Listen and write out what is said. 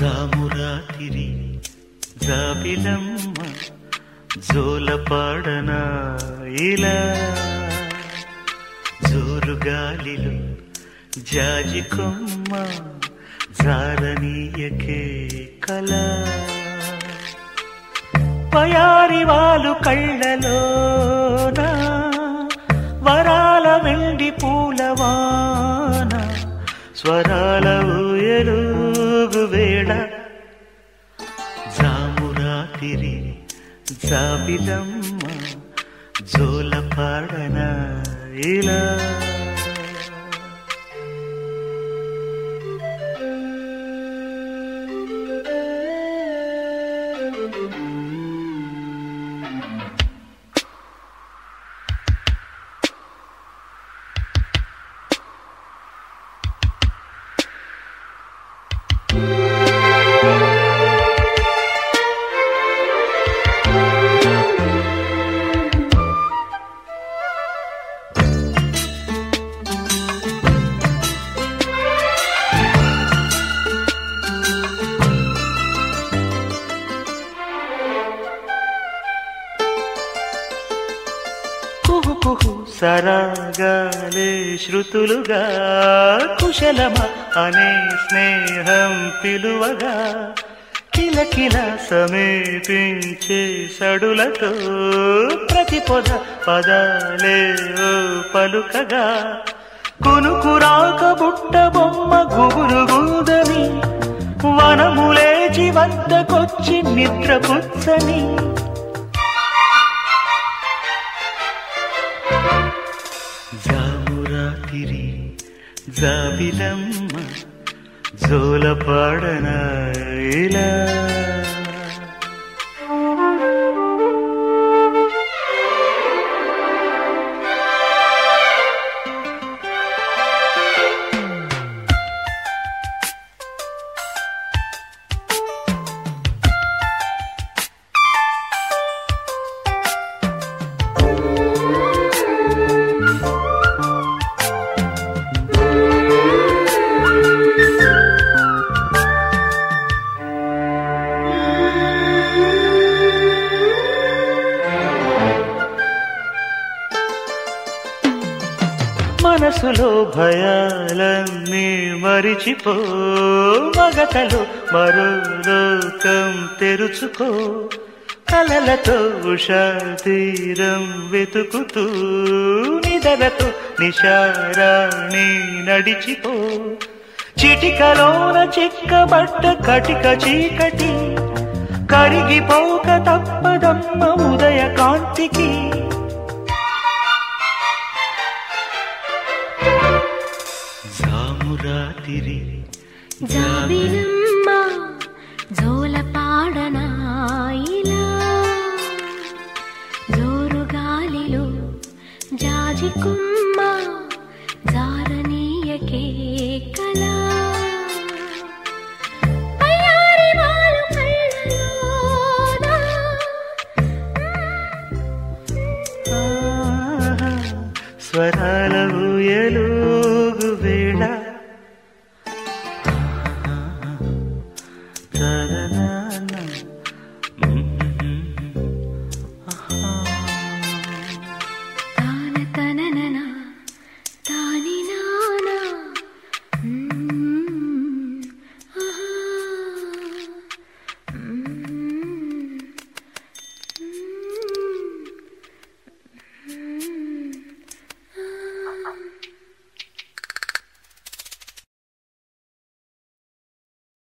జామురాతిరి జాబిలమ్మ జోలపాడనా ఇలా జోరుగాలిలో జాజి కొమ్మ జారనీయకే కళ పయారి వాళ్ళు కళ్ళలోన వరాల వెండి పూలవాన స్వరాల ఊయలుగు వేళ జామురాతిరి జాబిలమ్మ జోలపాడనా ఇలా సరాగాలే శృతులుగా కుశలమ అనే స్నేహం పిలువగా కిలకిల సమీపించే సడులతో ప్రతి పొద పదాలే పలుకగా కునుకురాక బుట్ట బొమ్మ గుబురుగుందని వనములేచి వద్దకొచ్చి నిద్రపుచ్చని జామురాతిరి జాబిలమ్మ జోలపాడనా ఇలా మనసులో భయాలన్నీ మరిచిపో మగతలో మరో లోకం తెరుచుకో కలలతో ఉషా తీరం వెతుకుతూ నిదలతో నిశారాణి నడిచిపో చిటికలోన చిక్కబట్ట కటిక చీకటి కరిగిపోక తప్పదమ్మ ఉదయ కాంతికి జామురాతిరి జాబిలమ్మ జోలపాడనా ఇలా జోరుగాలిలో జాజి కొమ్మ